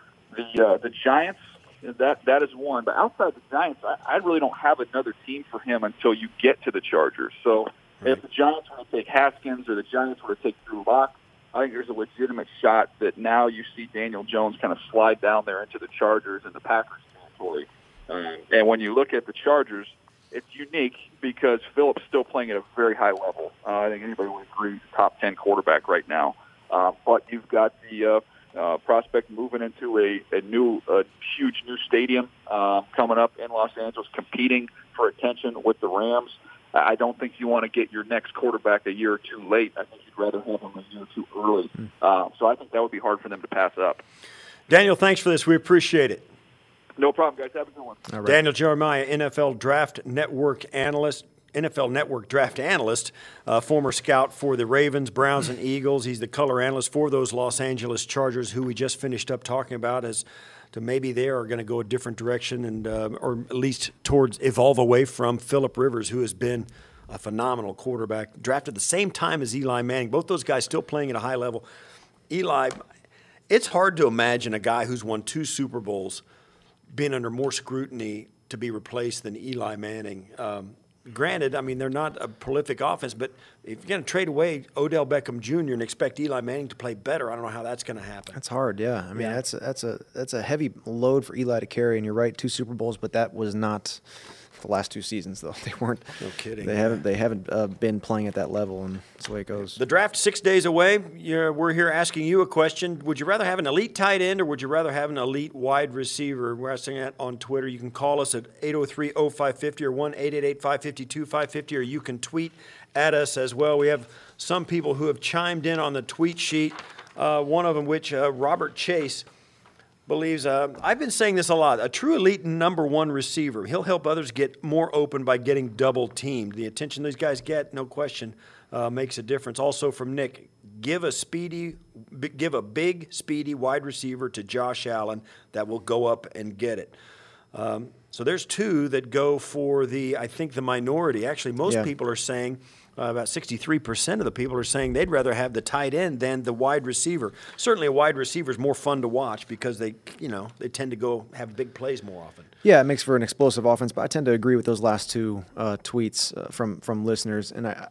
Speaker 7: the uh, the Giants, that that is one. But outside the Giants, I, I really don't have another team for him until you get to the Chargers. So right. If the Giants were to take Haskins or the Giants were to take Drew Lock, I think there's a legitimate shot that now you see Daniel Jones kind of slide down there into the Chargers and the Packers territory. Um, and when you look at the Chargers, it's unique because Phillip's still playing at a very high level. Uh, I think anybody would agree he's a top ten quarterback right now. Uh, but you've got the uh, uh, prospect moving into a, a new, a huge new stadium uh, coming up in Los Angeles, competing for attention with the Rams. I don't think you want to get your next quarterback a year or two late. I think you'd rather have him a year or two early. Uh, so I think that would be hard for them to pass up.
Speaker 4: Daniel, thanks for this. We appreciate it.
Speaker 7: No problem, guys. Have a good one.
Speaker 4: All right. Daniel Jeremiah, N F L Draft Network analyst, N F L Network draft analyst, uh, former scout for the Ravens, Browns, and Eagles. He's the color analyst for those Los Angeles Chargers, who we just finished up talking about as to maybe they are going to go a different direction and uh, or at least towards evolve away from Phillip Rivers, who has been a phenomenal quarterback, drafted the same time as Eli Manning. Both those guys still playing at a high level. Eli, it's hard to imagine a guy who's won two Super Bowls being under more scrutiny to be replaced than Eli Manning. Um, Granted, I mean, they're not a prolific offense, but if you're going to trade away Odell Beckham Junior and expect Eli Manning to play better, I don't know how that's going to happen.
Speaker 6: That's hard, yeah. I mean,
Speaker 4: Yeah.
Speaker 6: that's a, that's a that's a heavy load for Eli to carry. And you're right, two Super Bowls, but that was not the last two seasons, though. They weren't.
Speaker 4: No kidding.
Speaker 6: They haven't they haven't uh, been playing at that level, and that's the way it goes.
Speaker 4: The draft six days away. You're, we're here asking you a question. Would you rather have an elite tight end or would you rather have an elite wide receiver? We're asking that on Twitter. You can call us at eight oh three oh five five oh or one eight eight eight five five two five five oh, or you can tweet at us as well. We have some people who have chimed in on the tweet sheet, uh, one of them which uh, Robert Chase believes, uh, I've been saying this a lot, a true elite number one receiver. He'll help others get more open by getting double teamed. The attention these guys get, no question, uh, makes a difference. Also from Nick, give a speedy, b- give a big, speedy wide receiver to Josh Allen that will go up and get it. Um, so there's two that go for the, I think, the minority. Actually, most
Speaker 6: Yeah.
Speaker 4: people are saying, uh, about sixty-three percent of the people are saying they'd rather have the tight end than the wide receiver. Certainly a wide receiver is more fun to watch because they, you know, they tend to go have big plays more often.
Speaker 6: Yeah, it makes for an explosive offense, but I tend to agree with those last two uh, tweets uh, from from listeners, and I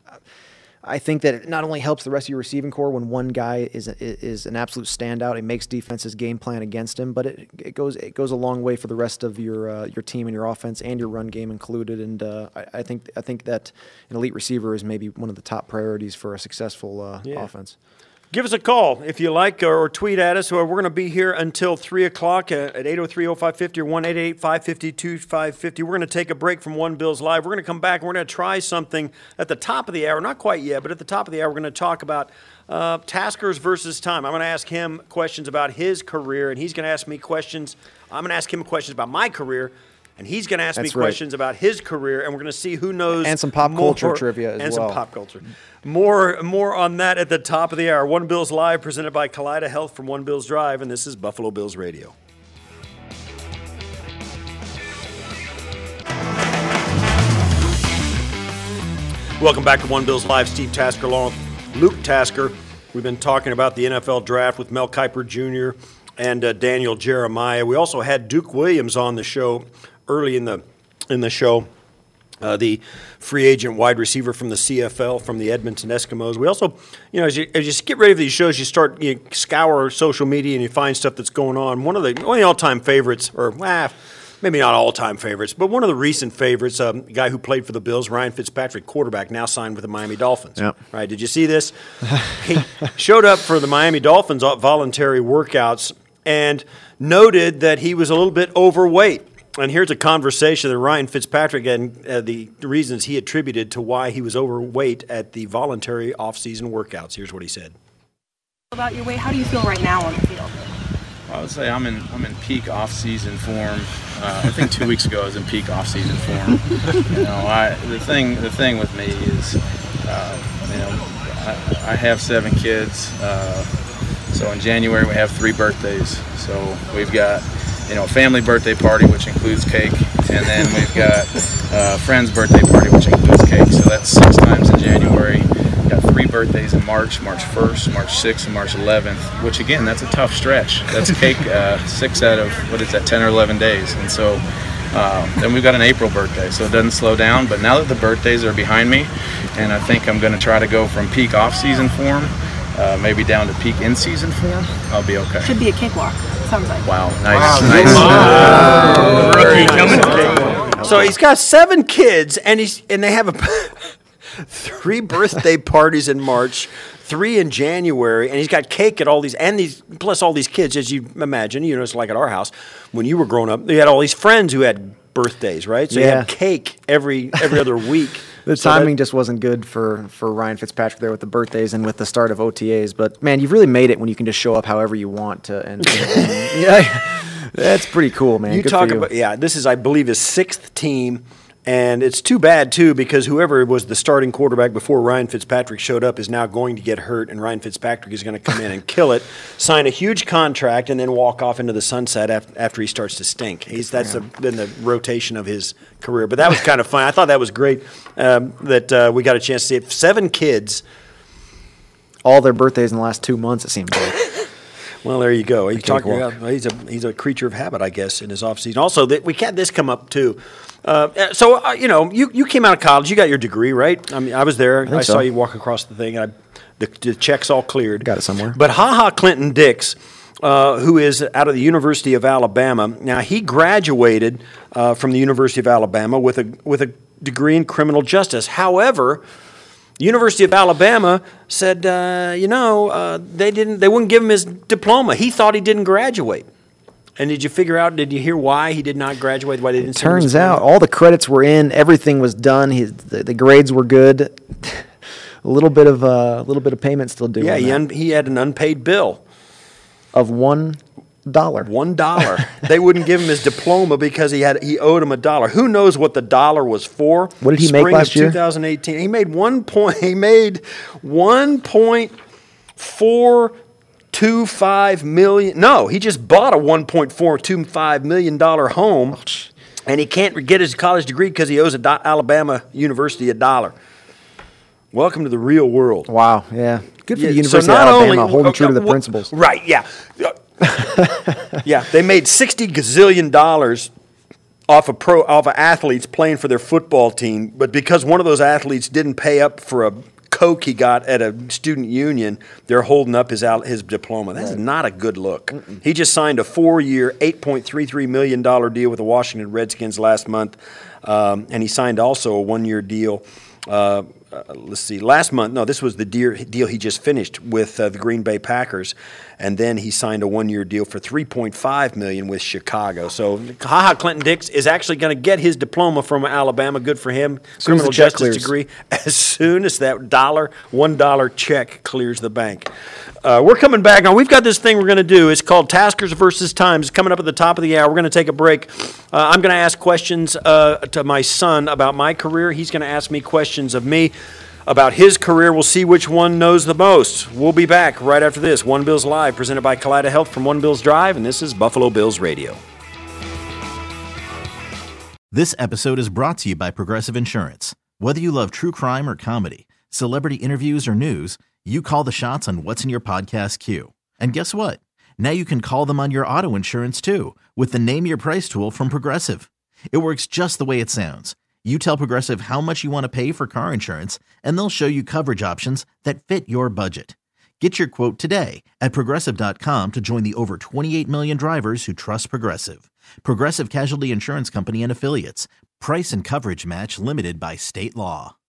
Speaker 6: I think that it not only helps the rest of your receiving core when one guy is is an absolute standout, it makes defenses game plan against him, but it it goes it goes a long way for the rest of your uh, your team and your offense and your run game included, and uh, I, I think I think that an elite receiver is maybe one of the top priorities for a successful uh,
Speaker 4: Yeah.
Speaker 6: offense.
Speaker 4: Give us a call if you like, or tweet at us. We're going to be here until three o'clock at eight oh three oh five five oh or one eight eight eight five five two five five oh. We're going to take a break from One Bills Live. We're going to come back and we're going to try something at the top of the hour. Not quite yet, but at the top of the hour, we're going to talk about uh, Taskers versus time. I'm going to ask him questions about his career, and he's going to ask me questions. I'm going to ask him questions about my career. And he's going to ask
Speaker 6: That's
Speaker 4: me
Speaker 6: right.
Speaker 4: questions about his career, and we're going to see who knows
Speaker 6: And some pop
Speaker 4: more-
Speaker 6: culture trivia as
Speaker 4: and
Speaker 6: well.
Speaker 4: some pop culture. More, more on that at the top of the hour. One Bills Live, presented by Kaleida Health from One Bills Drive, and this is Buffalo Bills Radio. Welcome back to One Bills Live. Steve Tasker along with Luke Tasker. We've been talking about the N F L draft with Mel Kiper Junior and uh, Daniel Jeremiah. We also had Duke Williams on the show early in the in the show, uh, the free agent wide receiver from the C F L, from the Edmonton Eskimos. We also, you know, as you, as you get ready for these shows, you start you scour social media and you find stuff that's going on. One of the only all-time favorites, or ah, maybe not all-time favorites, but one of the recent favorites, um, a guy who played for the Bills, Ryan Fitzpatrick, quarterback, now signed with the Miami Dolphins.
Speaker 6: Yep.
Speaker 4: Right? Did you see this? He showed up for the Miami Dolphins voluntary workouts and noted that he was a little bit overweight. And here's a conversation that Ryan Fitzpatrick and uh, the reasons he attributed to why he was overweight at the voluntary off-season workouts. Here's what he said.
Speaker 8: About your weight, how do you feel right now on the field?
Speaker 9: I would say I'm in I'm in peak off-season form. Uh, I think two weeks ago I was in peak off-season form. You know, I the thing the thing with me is, uh, you know, I, I have seven kids. Uh, so in January we have three birthdays. So we've got, you know, a family birthday party, which includes cake, and then we've got a friend's birthday party, which includes cake. So that's six times in January. Got three birthdays in March, March first, March sixth, and March eleventh, which again, that's a tough stretch. That's cake uh, six out of, what is that, ten or eleven days. And so um, then we've got an April birthday, so it doesn't slow down. But now that the birthdays are behind me, and I think I'm going to try to go from peak off-season form, uh, maybe down to peak in-season form, I'll be okay.
Speaker 8: Should be a cakewalk, sounds like.
Speaker 9: Wow, nice,
Speaker 4: Wow.
Speaker 9: nice.
Speaker 4: Wow.
Speaker 9: Uh,
Speaker 4: Rookie coming. So he's got seven kids, and he's and they have a three birthday parties in March, three in January, and he's got cake at all these, and these plus all these kids, as you imagine. You know, it's like at our house when you were growing up. You had all these friends who had birthdays, right? So
Speaker 6: Yeah.
Speaker 4: you had cake every every other week.
Speaker 6: The
Speaker 4: So
Speaker 6: timing
Speaker 4: that-
Speaker 6: just wasn't good for, for Ryan Fitzpatrick there with the birthdays and with the start of O T As. But, man, you've really made it when you can just show up however you want to. And, and yeah, that's pretty cool, man.
Speaker 4: You
Speaker 6: Good
Speaker 4: talk
Speaker 6: for you.
Speaker 4: about yeah. This is, I believe, his sixth team, and it's too bad too because whoever was the starting quarterback before Ryan Fitzpatrick showed up is now going to get hurt, and Ryan Fitzpatrick is going to come in and kill it, sign a huge contract, and then walk off into the sunset after, after he starts to stink. He's that's the, been the rotation of his career. But that was kind of fun. I thought that was great um, that uh, we got a chance to see it. Seven kids.
Speaker 6: All their birthdays in the last two months, it seems like.
Speaker 4: Well, there you go. He's talking
Speaker 6: cakewalk.
Speaker 4: about, he's a he's a creature of habit, I guess, in his offseason. Also, that we had this come up too. Uh, so uh, you know, you, you came out of college, you got your degree, right? I mean, I was there. I,
Speaker 6: think
Speaker 4: saw
Speaker 6: so.
Speaker 4: you walk across the thing, and I, the, the checks all cleared.
Speaker 6: Got it somewhere.
Speaker 4: But Ha Ha Clinton Dix, uh, who is out of the University of Alabama, now he graduated uh, from the University of Alabama with a with a degree in criminal justice. However, University of Alabama said, uh, you know, uh, they didn't, they wouldn't give him his diploma. He thought he didn't graduate. And did you figure out? Did you hear why he did not graduate? Why they didn't? send him his
Speaker 6: Turns
Speaker 4: diploma?
Speaker 6: out all the credits were in, everything was done. His, the, the grades were good. a little bit of uh, a little bit of payment still due.
Speaker 4: Yeah,
Speaker 6: on
Speaker 4: he,
Speaker 6: that.
Speaker 4: un- he had an unpaid bill.
Speaker 6: of one dollar.
Speaker 4: One dollar. They wouldn't give him his diploma because he had he owed him a dollar. Who knows what the dollar was for?
Speaker 6: What did he make
Speaker 4: Spring
Speaker 6: last
Speaker 4: of
Speaker 6: year?
Speaker 4: twenty eighteen. He made one point. He made one point four two five million. No, he just bought a one point four two five million dollar home, and he can't get his college degree because he owes a do- Alabama University a dollar. Welcome to the real world.
Speaker 6: Wow, yeah. Good for
Speaker 4: Yeah,
Speaker 6: the University
Speaker 4: so not
Speaker 6: of Alabama
Speaker 4: only-
Speaker 6: holding true to the
Speaker 4: uh, uh,
Speaker 6: principles.
Speaker 4: Right, yeah. Yeah, they made sixty gazillion dollars off of pro off of athletes playing for their football team, but because one of those athletes didn't pay up for a Coke he got at a student union, they're holding up his out his diploma. That's not a good look. Mm-mm. He just signed a four-year, eight point three three million dollars deal with the Washington Redskins last month, um, and he signed also a one-year deal. Uh, uh, let's see, last month, no, this was the deal, deal he just finished with uh, the Green Bay Packers, and then he signed a one-year deal for three point five million dollars with Chicago. So Ha Ha Clinton Dix is actually going to get his diploma from Alabama. Good for him.
Speaker 6: soon as
Speaker 4: Criminal
Speaker 6: the check
Speaker 4: justice
Speaker 6: clears.
Speaker 4: degree. As soon as that dollar, one dollar check clears the bank. Uh, we're coming back on. We've got this thing we're going to do. It's called Taskers versus Times. It's coming up at the top of the hour. We're going to take a break. Uh, I'm going to ask questions uh, to my son about my career. He's going to ask me questions of me about his career. We'll see which one knows the most. We'll be back right after this. One Bills Live, presented by Kaleida Health from One Bills Drive, and this is Buffalo Bills Radio.
Speaker 10: This episode is brought to you by Progressive Insurance. Whether you love true crime or comedy, celebrity interviews or news, You call the shots on what's in your podcast queue. And guess what? Now you can call them on your auto insurance too with the Name Your Price tool from Progressive. It works just the way it sounds. You tell Progressive how much you want to pay for car insurance, and they'll show you coverage options that fit your budget. Get your quote today at Progressive dot com to join the over twenty-eight million drivers who trust Progressive. Progressive Casualty Insurance Company and Affiliates. Price and coverage match limited by state law.